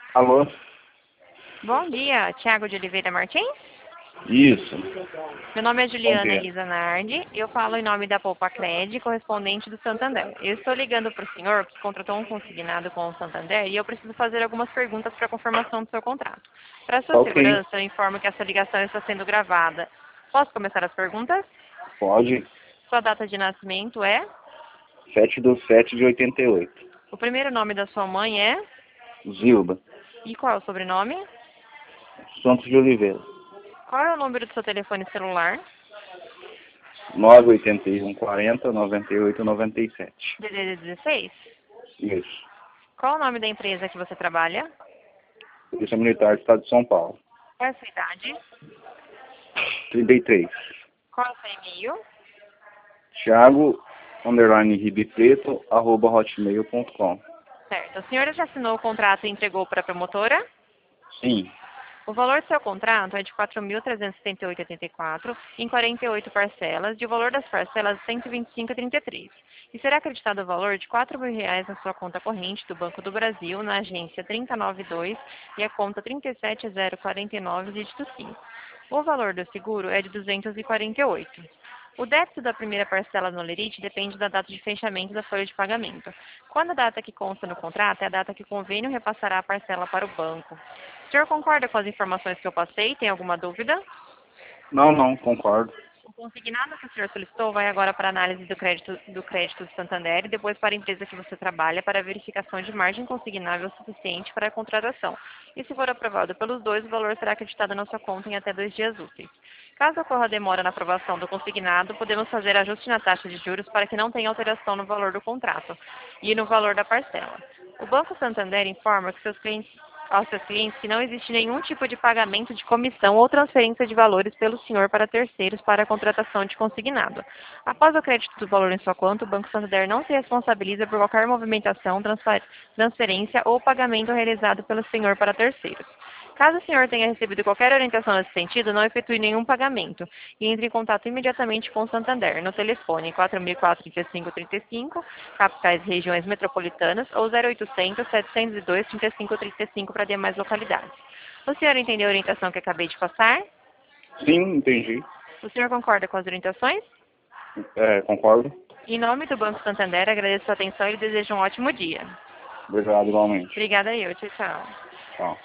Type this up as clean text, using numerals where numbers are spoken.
Alô? Bom dia, Tiago de Oliveira Martins. Isso. Meu nome é Bom Juliana dia. Elisa Nardi e eu falo em nome da Poupa Cred, correspondente do Santander. Eu estou ligando para o senhor que contratou um consignado com o Santander e eu preciso fazer algumas perguntas para confirmação do seu contrato. Para sua Tá ok. segurança, eu informo que essa ligação está sendo gravada. Posso começar as perguntas? Pode. Sua data de nascimento é? 7/7/88. O primeiro nome da sua mãe é? Zilba. E qual é o sobrenome? Santos de Oliveira. Qual é o número do seu telefone celular? 981409897. DDD 16? Isso. Qual é o nome da empresa que você trabalha? Polícia Militar do Estado de São Paulo. Qual é a sua idade? 33. Qual é o seu e-mail? Thiago_ribepreto@hotmail.com. Certo. O senhor já assinou o contrato e entregou para a promotora? Sim. O valor do seu contrato é de R$ 4.378,84 em 48 parcelas, e o valor das parcelas é R$ 125,33. E será acreditado o valor de R$ 4.000 na sua conta corrente do Banco do Brasil, na agência 392 e a conta 37049, dígito 5. O valor do seguro é de R$ 248. O débito da primeira parcela no Lerite depende da data de fechamento da folha de pagamento. Quando a data que consta no contrato é a data que o convênio repassará a parcela para o banco. O senhor concorda com as informações que eu passei? Tem alguma dúvida? Não, concordo. O consignado que o senhor solicitou vai agora para análise do crédito do Santander e depois para a empresa que você trabalha para verificação de margem consignável suficiente para a contratação. E se for aprovado pelos dois, o valor será acreditado na sua conta em até 2 dias úteis. Caso ocorra demora na aprovação do consignado, podemos fazer ajuste na taxa de juros para que não tenha alteração no valor do contrato e no valor da parcela. O Banco Santander informa que aos seus clientes que não existe nenhum tipo de pagamento de comissão ou transferência de valores pelo senhor para terceiros para a contratação de consignado. Após o crédito do valor em sua conta, o Banco Santander não se responsabiliza por qualquer movimentação, transferência ou pagamento realizado pelo senhor para terceiros. Caso o senhor tenha recebido qualquer orientação nesse sentido, não efetue nenhum pagamento e entre em contato imediatamente com o Santander no telefone 4004-3535, capitais e regiões metropolitanas, ou 0800-702-3535 para demais localidades. O senhor entendeu a orientação que acabei de passar? Sim, entendi. O senhor concorda com as orientações? Concordo. Em nome do Banco Santander, agradeço a sua atenção e lhe desejo um ótimo dia. Obrigado igualmente. Obrigada eu. Tchau, tchau. Tchau.